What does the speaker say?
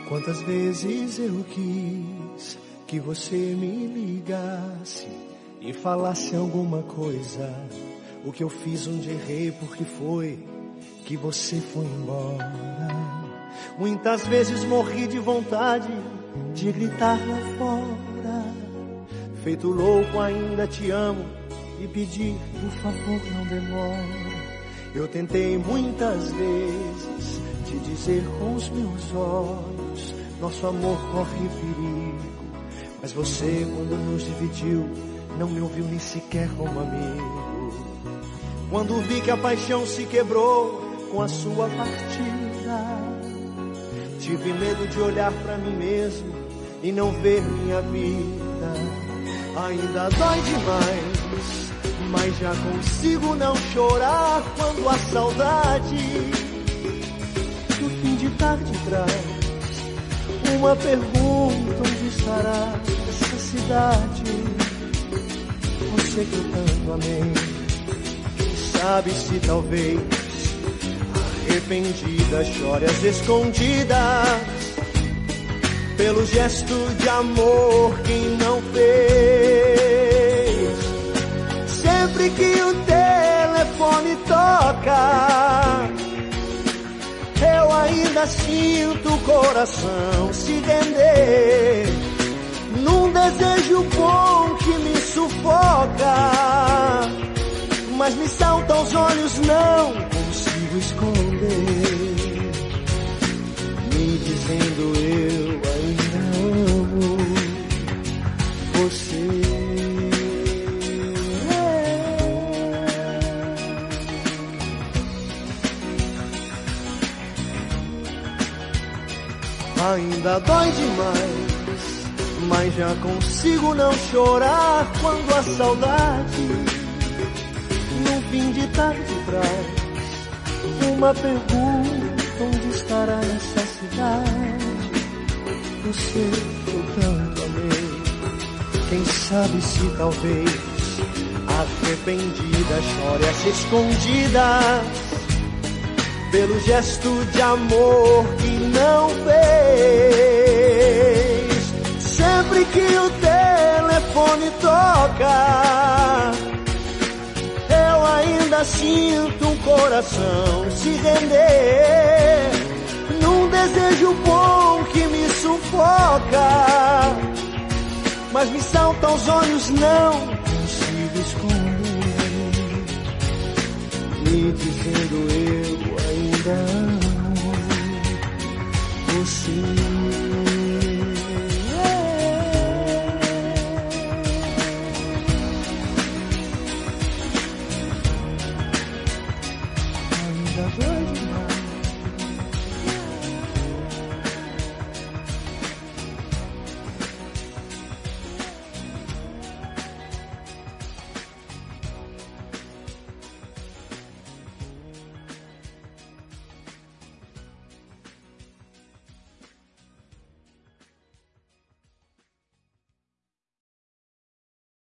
Quantas vezes eu quis que você me ligasse e falasse alguma coisa. O que eu fiz onde errei, porque foi que você foi embora. Muitas vezes morri de vontade de gritar lá fora. Feito louco ainda te amo e pedir, por favor não demora. Eu tentei muitas vezes te dizer com os meus olhos, nosso amor corre perigo. Mas você, quando nos dividiu, não me ouviu nem sequer como amigo. Quando vi que a paixão se quebrou com a sua partida, tive medo de olhar pra mim mesmo e não ver minha vida. Ainda dói demais, mas já consigo não chorar quando a saudade no fim de tarde traz uma pergunta: onde estará essa cidade? Você que eu tanto amei, sabe se talvez arrependida chore às escondidas pelo gesto de amor que não fez. Sempre que o telefone toca, eu ainda sinto o coração se render num desejo bom que me sufoca, mas me salta aos olhos, não consigo esconder, me dizendo eu ainda amo você. Ainda dói demais, mas já consigo não chorar quando a saudade no fim de tarde traz uma pergunta: onde estará nessa cidade? Você que eu tanto amei, quem sabe se talvez arrependida chore às escondidas pelo gesto de amor que não fez. Sempre que o telefone toca, eu ainda sinto um coração se render num desejo bom que me sufoca, mas me salta aos olhos, não consigo esconder, me dizendo eu ainda amo você.